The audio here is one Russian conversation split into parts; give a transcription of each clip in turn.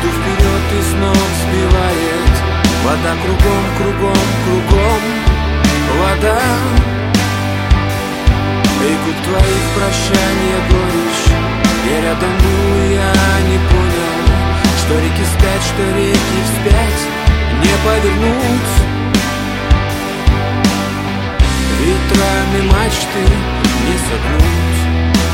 Иду вперед и с ног сбивает. Вода кругом, кругом, кругом. Вода. И губ твоих прощания горечь. Я рядом был, я не понял, что реки спят, что реки вспять не повернуть. Ветрами мачты не согнуть.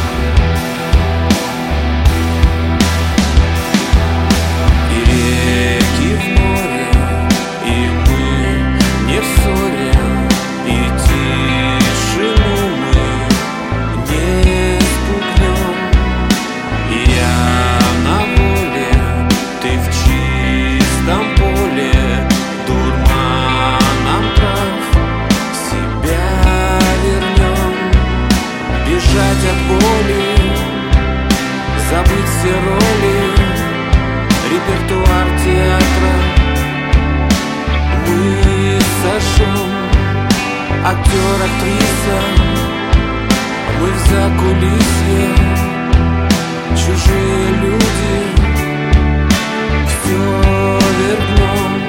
И реки в море, и мы не в ссоре, и тишину мы не спугнем. И я на воле, ты в чистом поле, дурманом прав себя вернем. Бежать от боли, забыть все роли, репертуар театра мы сожжем. Актер, актриса, мы в закулисье, чужие люди, все вверх дном.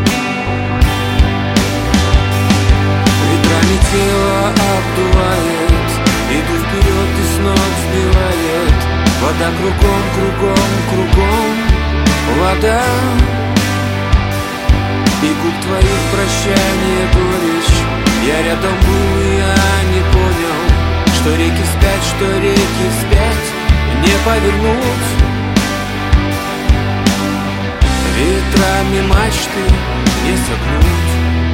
Ветрами тело обдувает, иду вперед и с ног сбивает. Вода кругом, кругом, кругом. Вода. И губ твоих прощания горечь. Я рядом был, я не понял, что реки спят, что реки вспять не повернуть. Ветрами мачты не согнуть.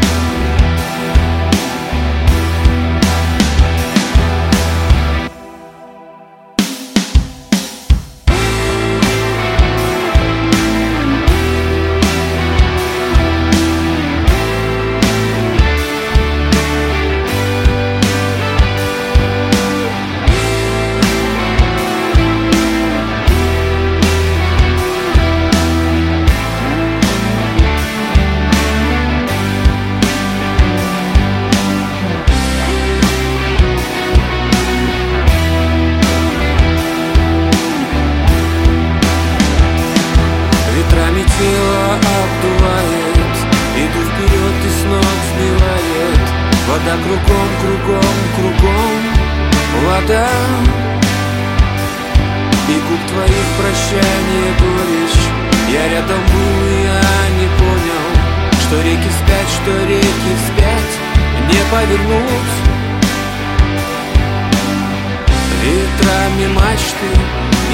Тело обдувает, иду вперед и с ног сбивает. Вода кругом, кругом, кругом. Вода. И губ твоих прощания горечь. Я рядом был, я не понял, что реки спят, что реки вспять не повернуть. Ветрами мачты